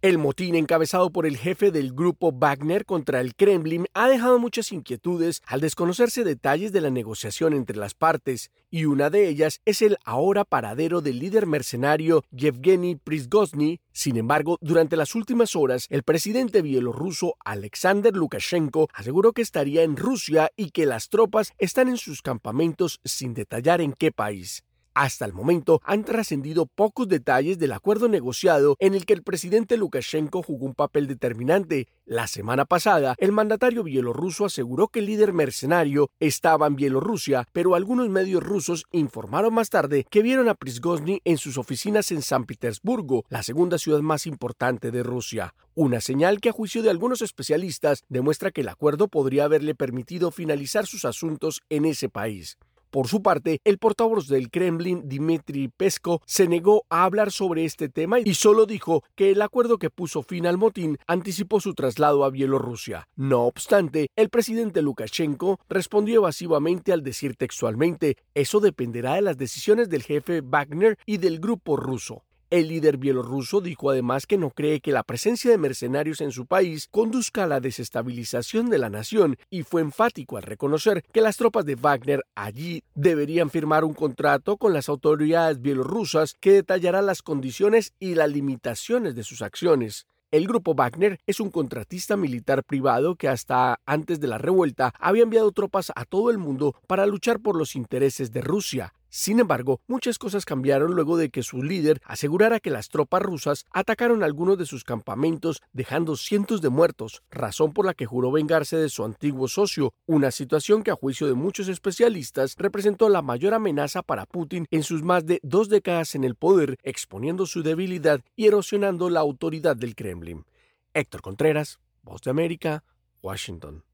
El motín encabezado por el jefe del grupo Wagner contra el Kremlin ha dejado muchas inquietudes al desconocerse detalles de la negociación entre las partes, y una de ellas es el ahora paradero del líder mercenario Yevgeny Prigozhin. Sin embargo, durante las últimas horas, el presidente bielorruso Alexander Lukashenko aseguró que estaría en Rusia y que las tropas están en sus campamentos sin detallar en qué país. Hasta el momento han trascendido pocos detalles del acuerdo negociado en el que el presidente Lukashenko jugó un papel determinante. La semana pasada, el mandatario bielorruso aseguró que el líder mercenario estaba en Bielorrusia, pero algunos medios rusos informaron más tarde que vieron a Prigozhin en sus oficinas en San Petersburgo, la segunda ciudad más importante de Rusia. Una señal que, a juicio de algunos especialistas, demuestra que el acuerdo podría haberle permitido finalizar sus asuntos en ese país. Por su parte, el portavoz del Kremlin, Dmitry Peskov, se negó a hablar sobre este tema y solo dijo que el acuerdo que puso fin al motín anticipó su traslado a Bielorrusia. No obstante, el presidente Lukashenko respondió evasivamente al decir textualmente: "Eso dependerá de las decisiones del jefe Wagner y del grupo ruso". El líder bielorruso dijo además que no cree que la presencia de mercenarios en su país conduzca a la desestabilización de la nación, y fue enfático al reconocer que las tropas de Wagner allí deberían firmar un contrato con las autoridades bielorrusas que detallará las condiciones y las limitaciones de sus acciones. El grupo Wagner es un contratista militar privado que hasta antes de la revuelta había enviado tropas a todo el mundo para luchar por los intereses de Rusia. Sin embargo, muchas cosas cambiaron luego de que su líder asegurara que las tropas rusas atacaron algunos de sus campamentos, dejando cientos de muertos, razón por la que juró vengarse de su antiguo socio, una situación que, a juicio de muchos especialistas, representó la mayor amenaza para Putin en sus más de 2 décadas en el poder, exponiendo su debilidad y erosionando la autoridad del Kremlin. Héctor Contreras, Voz de América, Washington.